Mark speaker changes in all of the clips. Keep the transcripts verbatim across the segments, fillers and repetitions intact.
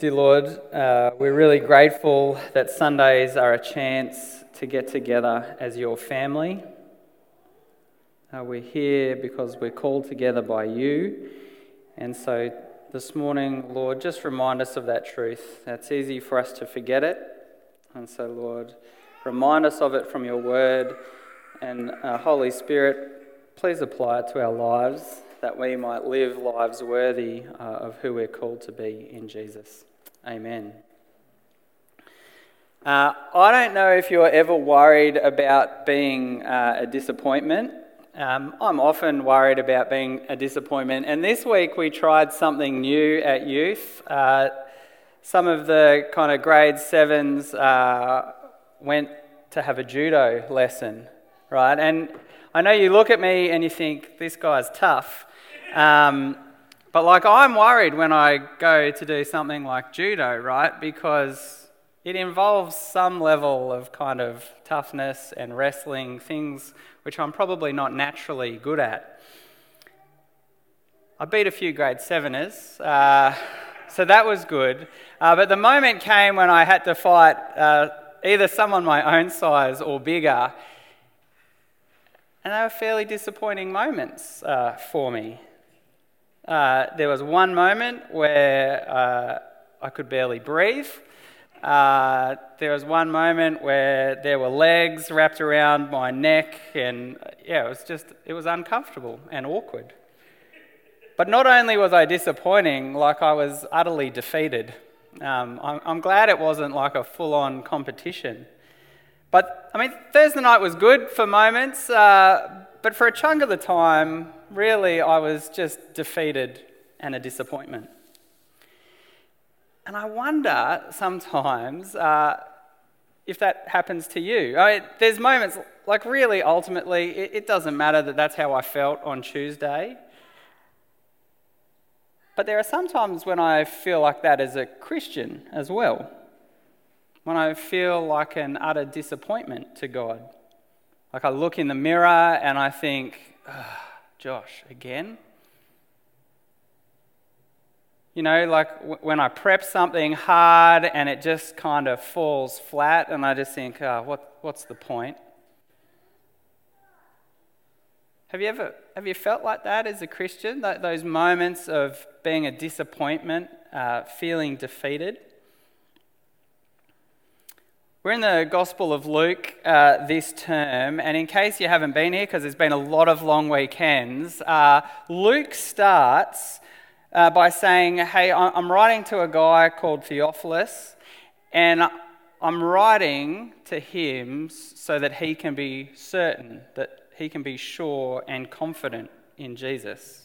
Speaker 1: Dear Lord, uh, we're really grateful that Sundays are a chance to get together as your family. Uh, we're here because we're called together by you. And so this morning, Lord, just remind us of that truth. It's easy for us to forget it. And so, Lord, remind us of it from your word. And uh, Holy Spirit, please apply it to our lives, that we might live lives worthy uh, of who we're called to be in Jesus. Amen. Uh, I don't know if you're ever worried about being uh, a disappointment. Um, I'm often worried about being a disappointment, and this week we tried something new at youth. Uh, some of the kind of grade sevens uh, went to have a judo lesson, right? And I know you look at me and you think, this guy's tough. Um, but like I'm worried when I go to do something like judo, right? Because it involves some level of kind of toughness and wrestling, things which I'm probably not naturally good at. I beat a few grade seveners, uh, so that was good. Uh, but the moment came when I had to fight uh, either someone my own size or bigger, and they were fairly disappointing moments uh, for me. Uh, there was one moment where uh, I could barely breathe. Uh, there was one moment where there were legs wrapped around my neck, and yeah, it was just, it was uncomfortable and awkward. But not only was I disappointing, like I was utterly defeated. Um, I'm, I'm glad it wasn't like a full-on competition. But, I mean, Thursday night was good for moments, uh, but for a chunk of the time, really, I was just defeated and a disappointment. And I wonder sometimes uh, if that happens to you. I mean, there's moments, like really, ultimately, it, it doesn't matter that that's how I felt on Tuesday. But there are some times when I feel like that as a Christian as well. When I feel like an utter disappointment to God. Like I look in the mirror and I think, oh, Josh, again? You know, like w- when I prep something hard and it just kind of falls flat and I just think, oh, what, what's the point? Have you ever have you felt like that as a Christian? Th- those moments of being a disappointment, uh, feeling defeated? We're in the Gospel of Luke uh, this term, and in case you haven't been here, because there's been a lot of long weekends, uh, Luke starts uh, by saying, hey, I'm writing to a guy called Theophilus, and I'm writing to him so that he can be certain, that he can be sure and confident in Jesus.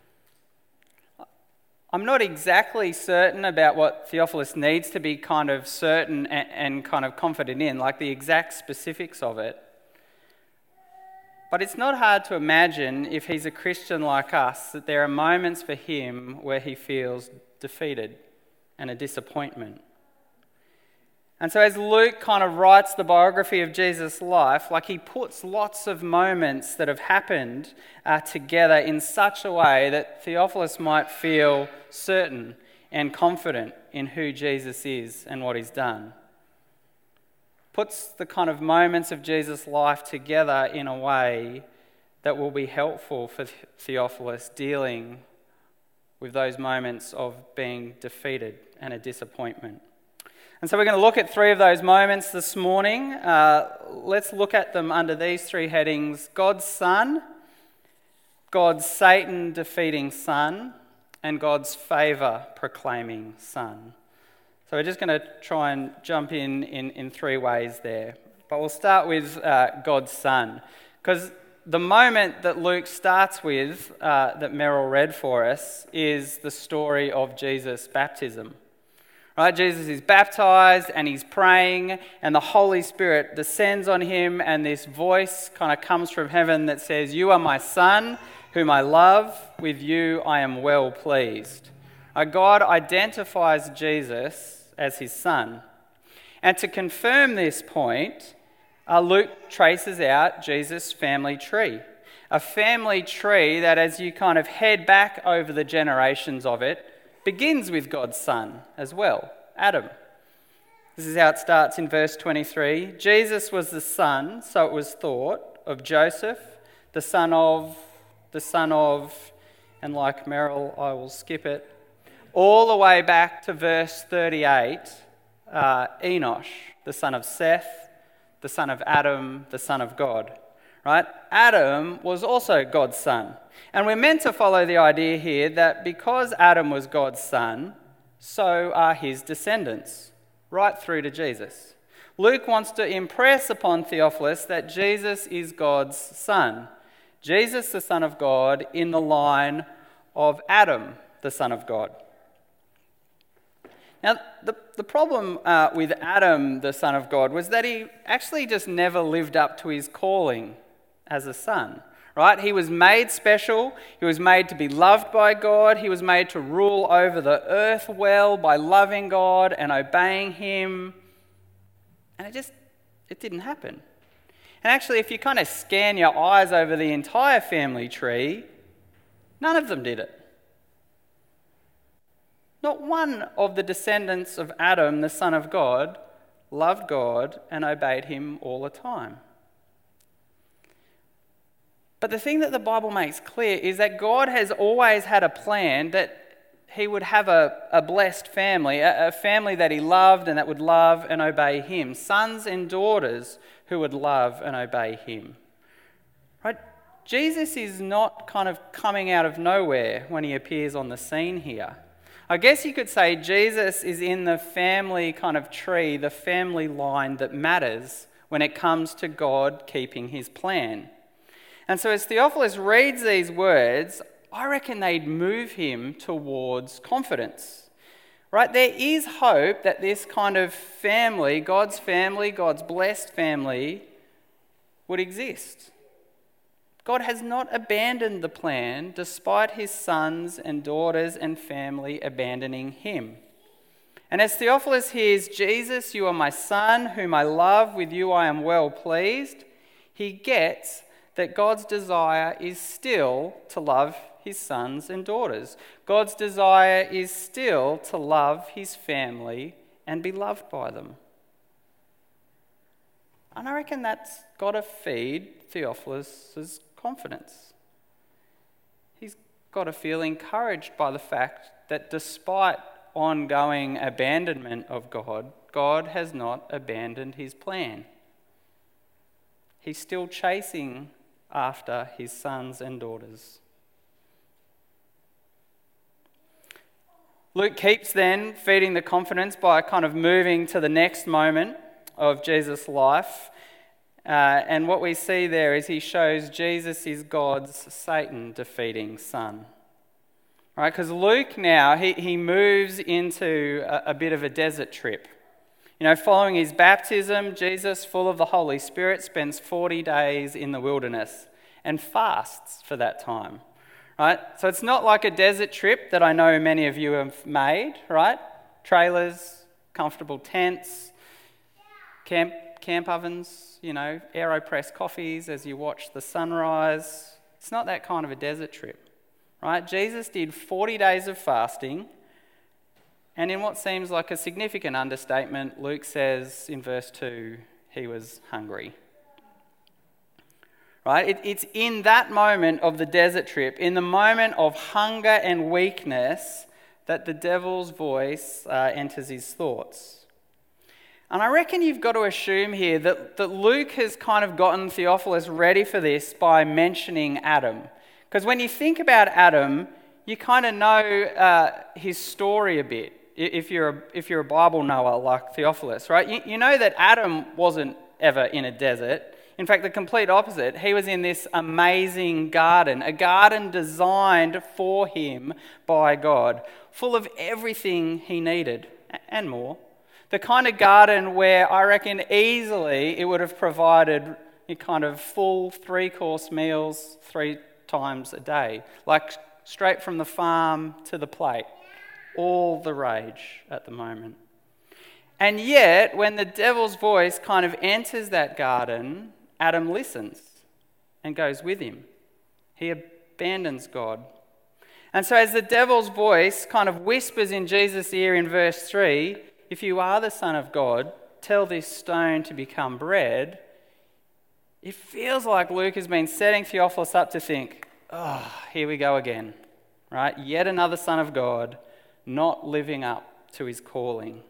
Speaker 1: I'm not exactly certain about what Theophilus needs to be kind of certain and, and kind of confident in, like the exact specifics of it. But it's not hard to imagine, if he's a Christian like us, that there are moments for him where he feels defeated and a disappointment. And so as Luke kind of writes the biography of Jesus' life, like he puts lots of moments that have happened uh, together in such a way that Theophilus might feel certain and confident in who Jesus is and what he's done. Puts the kind of moments of Jesus' life together in a way that will be helpful for Theophilus dealing with those moments of being defeated and a disappointment. And so we're going to look at three of those moments this morning. Uh, let's look at them under these three headings: God's Son, God's Satan-defeating Son, and God's favour-proclaiming Son. So we're just going to try and jump in, in in three ways there. But we'll start with uh, God's Son, because the moment that Luke starts with, uh, that Meryl read for us, is the story of Jesus' baptism. Right, Jesus is baptized and he's praying and the Holy Spirit descends on him, and this voice kind of comes from heaven that says, "You are my Son, whom I love. With you I am well pleased." Uh, God identifies Jesus as his Son. And to confirm this point, uh, Luke traces out Jesus' family tree. A family tree that, as you kind of head back over the generations of it, begins with God's son as well, Adam. This is how it starts in verse twenty-three. Jesus was the son, so it was thought, of Joseph, the son of, the son of, and like Merrill, I will skip it, all the way back to verse thirty-eight, uh, Enosh, the son of Seth, the son of Adam, the son of God. Right? Adam was also God's son. And we're meant to follow the idea here that because Adam was God's son, so are his descendants, right through to Jesus. Luke wants to impress upon Theophilus that Jesus is God's son. Jesus, the Son of God, in the line of Adam, the Son of God. Now, the, the problem uh, with Adam, the Son of God, was that he actually just never lived up to his calling as a son, right? He was made special. He was made to be loved by God. He was made to rule over the earth well by loving God and obeying him. And it just, it didn't happen. And actually, if you kind of scan your eyes over the entire family tree, none of them did it. Not one of the descendants of Adam, the Son of God, loved God and obeyed him all the time. But the thing that the Bible makes clear is that God has always had a plan that he would have a, a blessed family, a, a family that he loved and that would love and obey him, sons and daughters who would love and obey him. Right? Jesus is not kind of coming out of nowhere when he appears on the scene here. I guess you could say Jesus is in the family kind of tree, the family line that matters when it comes to God keeping his plan. And so as Theophilus reads these words, I reckon they'd move him towards confidence. Right? There is hope that this kind of family, God's family, God's blessed family, would exist. God has not abandoned the plan despite his sons and daughters and family abandoning him. And as Theophilus hears, Jesus, you are my son, whom I love, with you I am well pleased, he gets that God's desire is still to love his sons and daughters. God's desire is still to love his family and be loved by them. And I reckon that's got to feed Theophilus' confidence. He's got to feel encouraged by the fact that despite ongoing abandonment of God, God has not abandoned his plan. He's still chasing after his sons and daughters. Luke keeps then feeding the confidence by kind of moving to the next moment of Jesus' life. Uh, and what we see there is he shows Jesus is God's Satan-defeating son. Right? Because Luke now, he, he moves into a, a bit of a desert trip. You know, following his baptism, Jesus, full of the Holy Spirit, spends forty days in the wilderness and fasts for that time. Right? So it's not like a desert trip that I know many of you have made, right? Trailers, comfortable tents, camp camp ovens, you know, AeroPress coffees as you watch the sunrise. It's not that kind of a desert trip, right? Jesus did forty days of fasting, and in what seems like a significant understatement, Luke says in verse two, he was hungry. Right? It, it's in that moment of the desert trip, in the moment of hunger and weakness, that the devil's voice uh, enters his thoughts. And I reckon you've got to assume here that, that Luke has kind of gotten Theophilus ready for this by mentioning Adam. Because when you think about Adam, you kind of know uh, his story a bit, if you're a, if you're a Bible knower like Theophilus, right? You, you know that Adam wasn't ever in a desert. In fact, the complete opposite. He was in this amazing garden, a garden designed for him by God, full of everything he needed and more. The kind of garden where I reckon easily it would have provided a kind of full three-course meals three times a day, like straight from the farm to the plate. All the rage at the moment. And yet, when the devil's voice kind of enters that garden, Adam listens and goes with him. He abandons God. And so as the devil's voice kind of whispers in Jesus' ear in verse three, if you are the Son of God, tell this stone to become bread, it feels like Luke has been setting Theophilus up to think, oh, here we go again, right? Yet another Son of God not living up to his calling.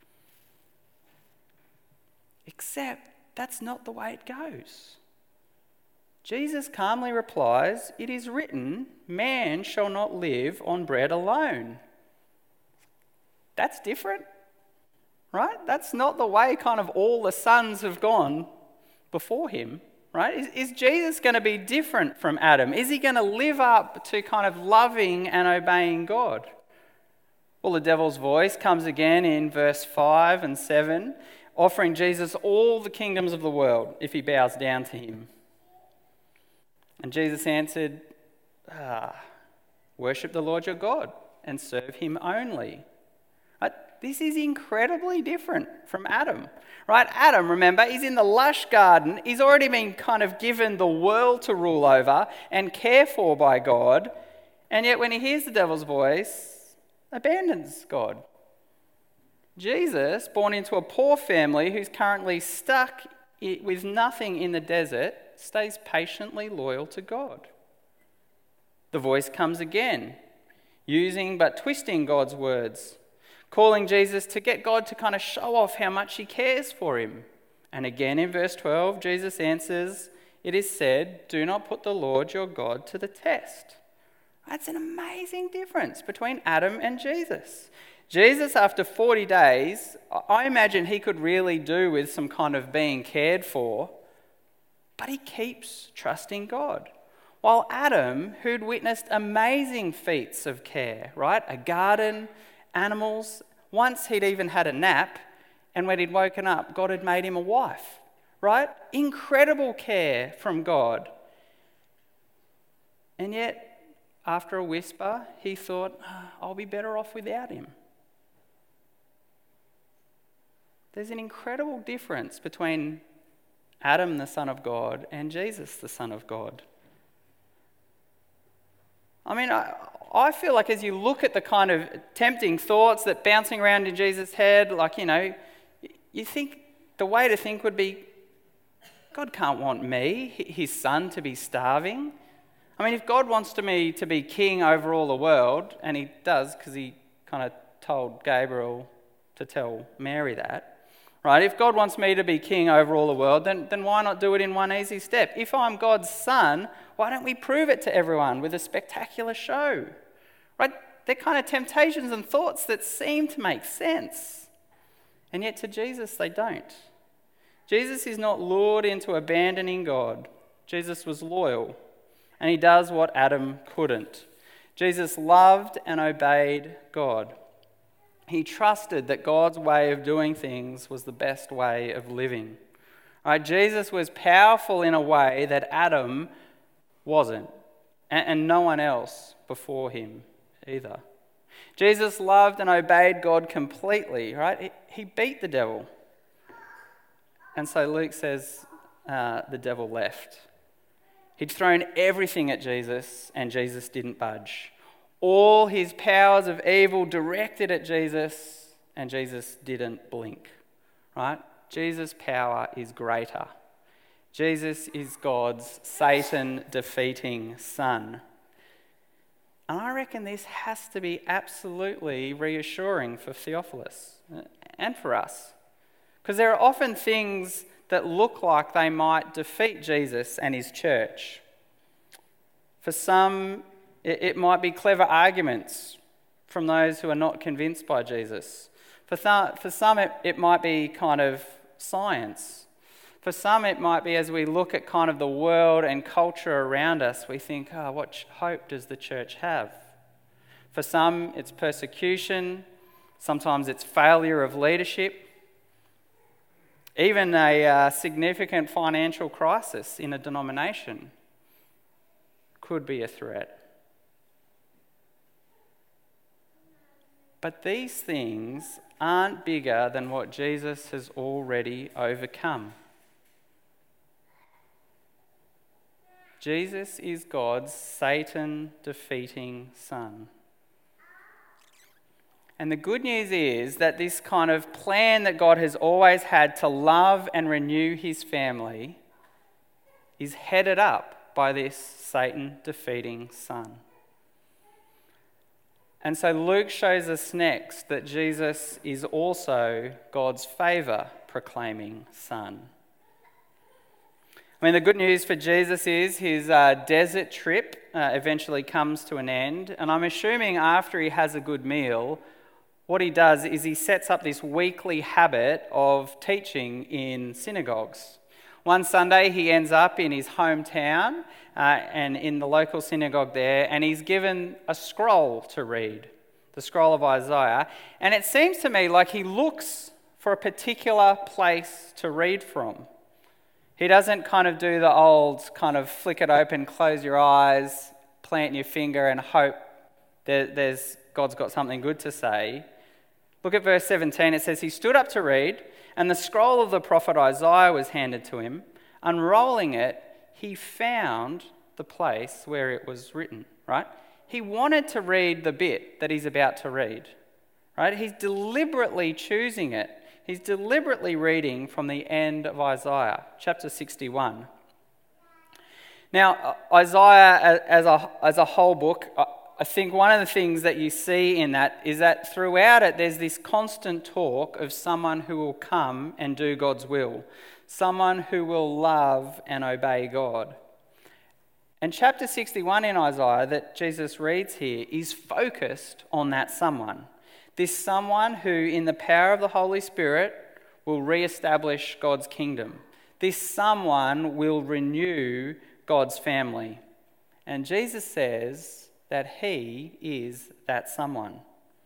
Speaker 1: Except that's not the way it goes. Jesus calmly replies, it is written, man shall not live on bread alone. That's different, right? That's not the way kind of all the sons have gone before him, right? Is, is Jesus going to be different from Adam? Is he going to live up to kind of loving and obeying God? Well, the devil's voice comes again in verse five and seven, offering Jesus all the kingdoms of the world if he bows down to him. And Jesus answered, ah, worship the Lord your God and serve him only. Right? This is incredibly different from Adam. Right? Adam, remember, he's in the lush garden. He's already been kind of given the world to rule over and care for by God. And yet when he hears the devil's voice, abandons God. Jesus, born into a poor family who's currently stuck with nothing in the desert, stays patiently loyal to God. The voice comes again, using but twisting God's words, calling Jesus to get God to kind of show off how much he cares for him. And again in verse twelve, Jesus answers, it is said, do not put the Lord your God to the test. That's an amazing difference between Adam and Jesus. Jesus, after forty days, I imagine he could really do with some kind of being cared for, but he keeps trusting God. While Adam, who'd witnessed amazing feats of care, right? A garden, animals, once he'd even had a nap, and when he'd woken up, God had made him a wife, right? Incredible care from God. And yet, after a whisper, he thought, oh, I'll be better off without him. There's an incredible difference between Adam, the Son of God, and Jesus, the Son of God. I mean, I, I feel like as you look at the kind of tempting thoughts that bouncing around in Jesus' head, like, you know, you think the way to think would be, God can't want me, his son, to be starving. I mean, if God wants to me to be king over all the world, and he does because he kind of told Gabriel to tell Mary that, right? If God wants me to be king over all the world, then, then why not do it in one easy step? If I'm God's son, why don't we prove it to everyone with a spectacular show? Right? They're kind of temptations and thoughts that seem to make sense. And yet to Jesus, they don't. Jesus is not lured into abandoning God. Jesus was loyal, and he does what Adam couldn't. Jesus loved and obeyed God. He trusted that God's way of doing things was the best way of living. Right? Jesus was powerful in a way that Adam wasn't, and, and no one else before him either. Jesus loved and obeyed God completely. Right? He, he beat the devil. And so Luke says uh, the devil left. He'd thrown everything at Jesus, and Jesus didn't budge. All his powers of evil directed at Jesus, and Jesus didn't blink, right? Jesus' power is greater. Jesus is God's Satan-defeating son. And I reckon this has to be absolutely reassuring for Theophilus and for us. Because there are often things that look like they might defeat Jesus and his church. For some, it might be clever arguments from those who are not convinced by Jesus. For, th- for some, it, it might be kind of science. For some, it might be as we look at kind of the world and culture around us, we think, oh, what ch- hope does the church have? For some, it's persecution. Sometimes it's failure of leadership. Even a uh, significant financial crisis in a denomination could be a threat. But these things aren't bigger than what Jesus has already overcome. Jesus is God's Satan-defeating Son. And the good news is that this kind of plan that God has always had to love and renew his family is headed up by this Satan-defeating Son. And so Luke shows us next that Jesus is also God's favour-proclaiming Son. I mean, the good news for Jesus is his uh, desert trip uh, eventually comes to an end, and I'm assuming after he has a good meal, what he does is he sets up this weekly habit of teaching in synagogues. One Sunday he ends up in his hometown uh, and in the local synagogue there, and he's given a scroll to read, the scroll of Isaiah, and it seems to me like he looks for a particular place to read from. He doesn't kind of do the old kind of flick it open, close your eyes, plant your finger and hope that there's God's got something good to say. Look at verse seventeen. It says, he stood up to read, and the scroll of the prophet Isaiah was handed to him. Unrolling it, he found the place where it was written, right? He wanted to read the bit that he's about to read, right? He's deliberately choosing it. He's deliberately reading from the end of Isaiah, chapter sixty-one. Now, Isaiah as a, as a whole book, I think one of the things that you see in that is that throughout it, there's this constant talk of someone who will come and do God's will, someone who will love and obey God. And chapter sixty-one in Isaiah that Jesus reads here is focused on that someone. This someone who, in the power of the Holy Spirit, will re-establish God's kingdom. This someone will renew God's family. And Jesus says that he is that someone.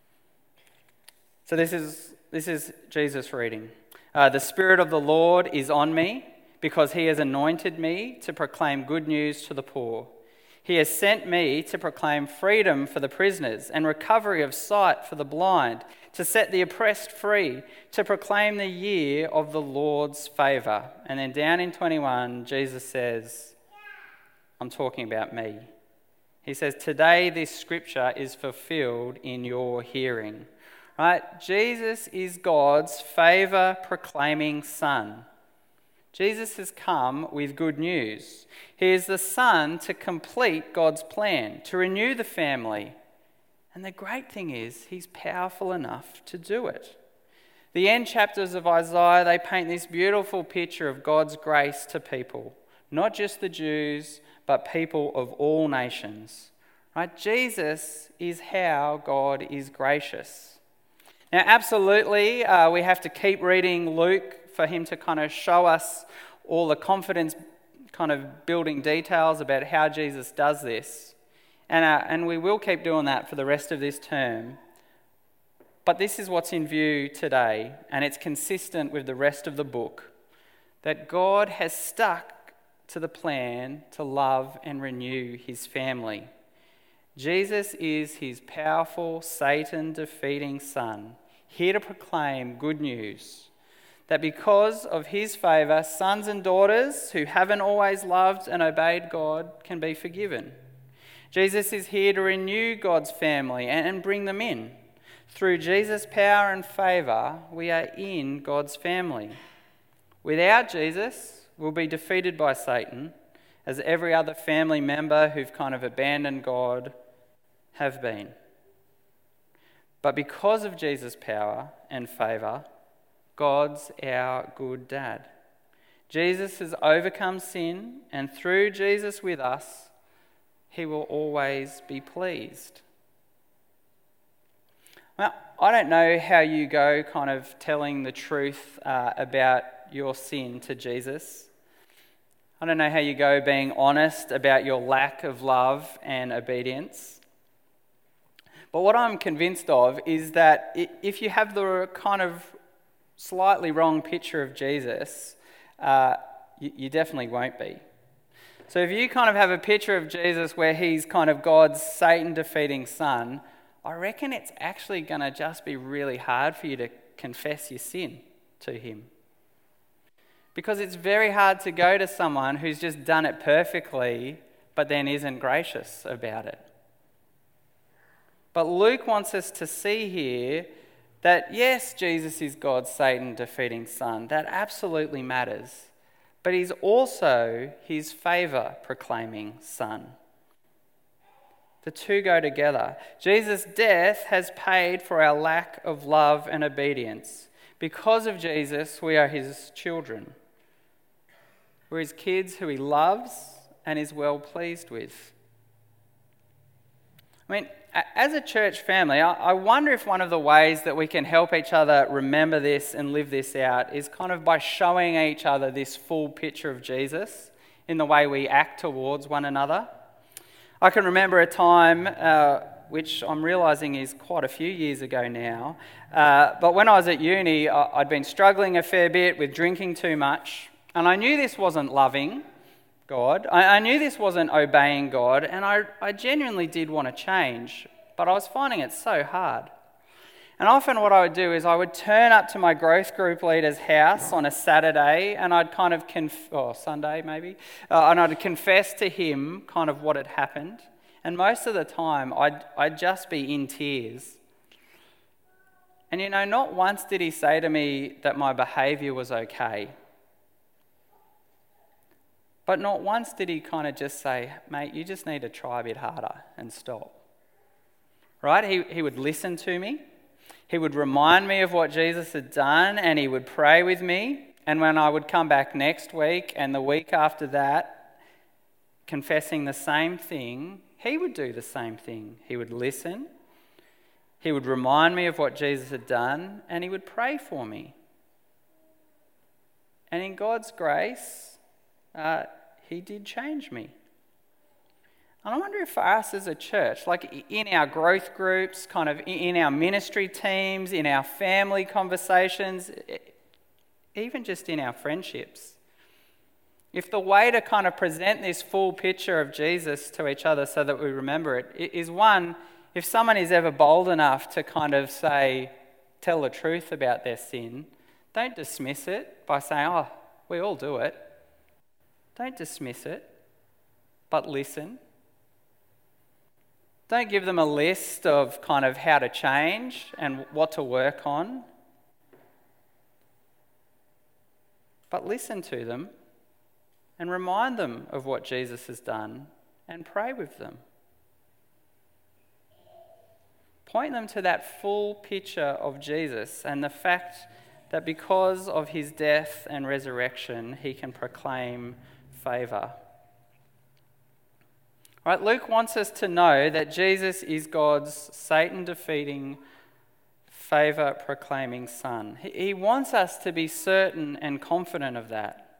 Speaker 1: So this is this is Jesus reading. Uh, the Spirit of the Lord is on me because he has anointed me to proclaim good news to the poor. He has sent me to proclaim freedom for the prisoners and recovery of sight for the blind, to set the oppressed free, to proclaim the year of the Lord's favour. And then down in twenty-one, Jesus says, I'm talking about me. He says, today this scripture is fulfilled in your hearing. Right? Jesus is God's favour-proclaiming Son. Jesus has come with good news. He is the Son to complete God's plan, to renew the family. And the great thing is, he's powerful enough to do it. The end chapters of Isaiah, they paint this beautiful picture of God's grace to people, not just the Jews, but people of all nations. Right? Jesus is how God is gracious. Now, absolutely, uh, we have to keep reading Luke for him to kind of show us all the confidence kind of building details about how Jesus does this. And, uh, and we will keep doing that for the rest of this term. But this is what's in view today, and it's consistent with the rest of the book, that God has stuck to the plan to love and renew his family. Jesus is his powerful, Satan-defeating Son, here to proclaim good news, that because of his favour, sons and daughters who haven't always loved and obeyed God can be forgiven. Jesus is here to renew God's family and bring them in. Through Jesus' power and favour, we are in God's family. Without Jesus, we'll be defeated by Satan, as every other family member who've kind of abandoned God have been. But because of Jesus' power and favour, God's our good dad. Jesus has overcome sin, and through Jesus with us, he will always be pleased. Well, I don't know how you go kind of telling the truth uh, about your sin to Jesus. I don't know how you go being honest about your lack of love and obedience. But what I'm convinced of is that if you have the kind of slightly wrong picture of Jesus, uh, you, you definitely won't be. So if you kind of have a picture of Jesus where he's kind of God's Satan-defeating Son, I reckon it's actually going to just be really hard for you to confess your sin to him. Because it's very hard to go to someone who's just done it perfectly, but then isn't gracious about it. But Luke wants us to see here that yes, Jesus is God's Satan defeating son. That absolutely matters. But he's also his favour proclaiming son. The two go together. Jesus' death has paid for our lack of love and obedience. Because of Jesus, we are his children. We're his kids who he loves and is well pleased with. I mean, as a church family, I wonder if one of the ways that we can help each other remember this and live this out is kind of by showing each other this full picture of Jesus in the way we act towards one another. I can remember a time, uh, which I'm realising is quite a few years ago now, uh, but when I was at uni, I'd been struggling a fair bit with drinking too much, and I knew this wasn't loving God. I, I knew this wasn't obeying God, and I, I genuinely did want to change, but I was finding it so hard. And often what I would do is I would turn up to my growth group leader's house on a Saturday, and I'd kind of, conf- or Sunday maybe, uh, and I'd confess to him kind of what had happened. And most of the time, I'd, I'd just be in tears. And you know, not once did he say to me that my behaviour was okay. But not once did he kind of just say, mate, you just need to try a bit harder and stop. Right? He, he would listen to me. He would remind me of what Jesus had done, and he would pray with me. And when I would come back next week and the week after that, confessing the same thing, he would do the same thing. He would listen. He would remind me of what Jesus had done, and he would pray for me. And in God's grace, uh, he did change me. And I wonder if for us as a church, like in our growth groups, kind of in our ministry teams, in our family conversations, even just in our friendships, if the way to kind of present this full picture of Jesus to each other so that we remember it is, one, if someone is ever bold enough to kind of say, tell the truth about their sin, don't dismiss it by saying, oh, we all do it. Don't dismiss it, but listen. Don't give them a list of kind of how to change and what to work on. But listen to them and remind them of what Jesus has done and pray with them. Point them to that full picture of Jesus and the fact that because of his death and resurrection, he can proclaim favour. Right, Luke wants us to know that Jesus is God's Satan-defeating, favour-proclaiming son. He wants us to be certain and confident of that.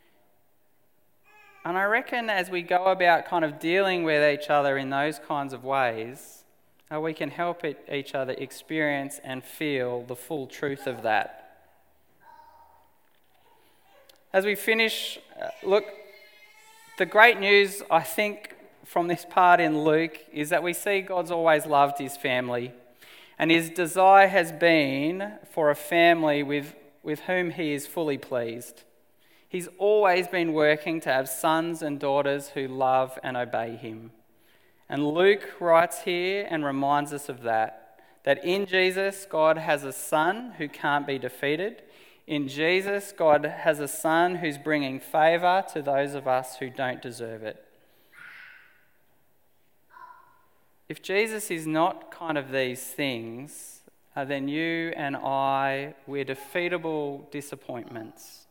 Speaker 1: And I reckon as we go about kind of dealing with each other in those kinds of ways, uh, we can help it, each other experience and feel the full truth of that. As we finish, uh, look, the great news, I think, from this part in Luke is that we see God's always loved his family, and his desire has been for a family with, with whom he is fully pleased. He's always been working to have sons and daughters who love and obey him. And Luke writes here and reminds us of that, that in Jesus, God has a son who can't be defeated. In Jesus, God has a son who's bringing favour to those of us who don't deserve it. If Jesus is not kind of these things, uh, then you and I, we're defeatable disappointments.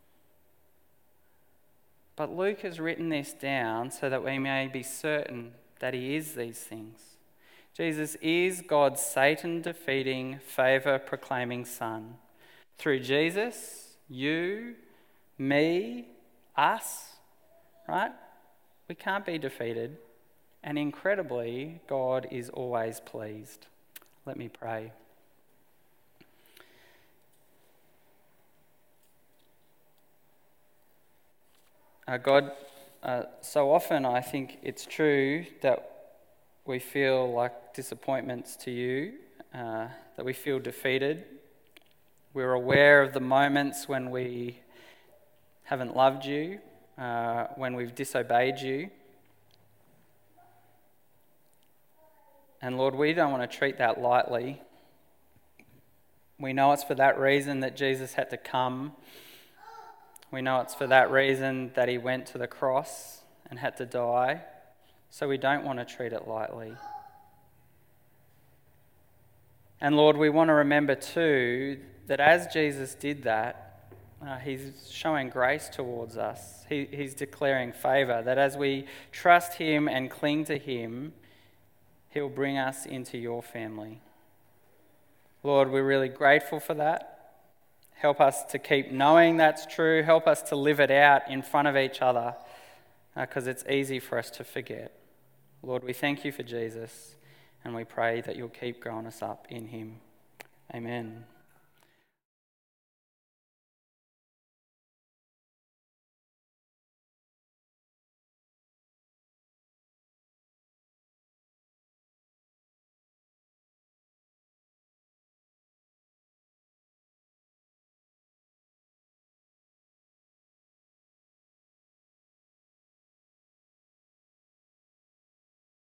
Speaker 1: But Luke has written this down so that we may be certain that he is these things. Jesus is God's Satan-defeating, favour-proclaiming son. Through Jesus, you, me, us, right? We can't be defeated. And incredibly, God is always pleased. Let me pray. Uh, God, uh, so often I think it's true that we feel like disappointments to you, uh, that we feel defeated. We're aware of the moments when we haven't loved you, uh, when we've disobeyed you. And Lord, we don't want to treat that lightly. We know it's for that reason that Jesus had to come. We know it's for that reason that he went to the cross and had to die. So we don't want to treat it lightly. And Lord, we want to remember too that as Jesus did that, uh, he's showing grace towards us. He, he's declaring favour, that as we trust him and cling to him, he'll bring us into your family. Lord, we're really grateful for that. Help us to keep knowing that's true. Help us to live it out in front of each other, because uh, it's easy for us to forget. Lord, we thank you for Jesus, and we pray that you'll keep growing us up in him. Amen.